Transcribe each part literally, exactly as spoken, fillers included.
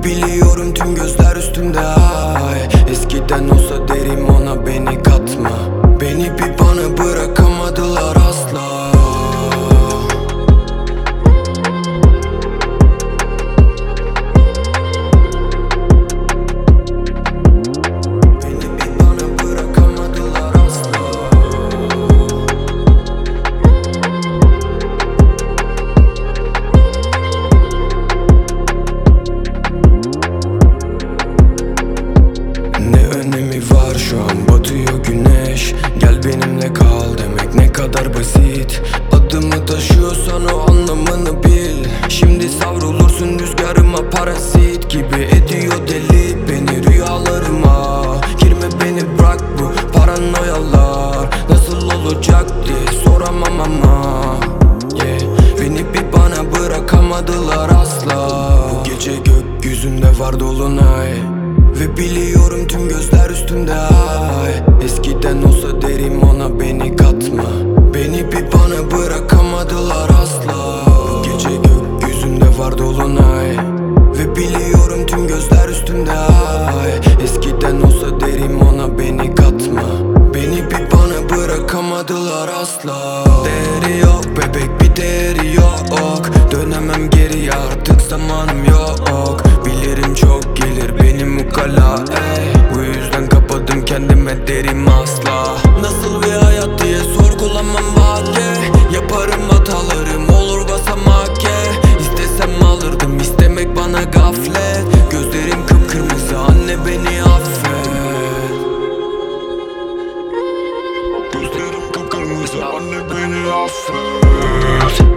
biliyorum tüm gözler üstümde ay. Eskiden olsa derim ona beni katma. Beni bir bana bırakamadılar asla. Şu an batıyor güneş, gel benimle kal demek ne kadar basit. Adımı taşıyorsan o anlamını bil. Şimdi savrulursun rüzgarıma, parasit gibi ediyor deli beni rüyalarıma. Girme beni bırak bu paranoyalar, nasıl olacak diye soramam ama yeah. Beni bir bana bırakamadılar asla. Bu gece gökyüzünde var dolunay ve biliyorum tüm gözler üstümde ay. Eskiden olsa derim ona beni katma. Beni bir bana bırakamadılar asla. Bu gece gökyüzünde var dolunay ve biliyorum tüm gözler üstümde ay. Eskiden olsa derim ona beni katma. Beni bir bana bırakamadılar asla. Değeri yok bebek, bir değeri yok. Dönemem geriye, artık zamanım yok. Bilirim çok gelir benim ukala ey. Bu yüzden kapadım kendime derim asla. Nasıl bir hayat diye sorgulamam vake. Yaparım hatalarım, olur basamak ye. İstesem alırdım, istemek bana gaflet. Gözlerim kıpkırmızı, anne beni affet. Gözlerim kıpkırmızı, anne beni affet.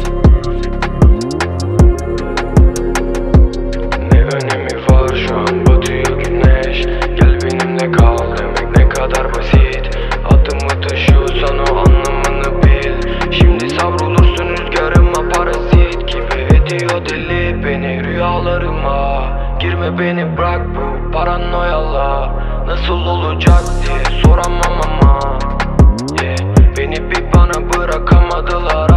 Girme beni bırak bu paranoyalar, nasıl olacak diye soramam ama yeah. Beni bir bana bırakamadılar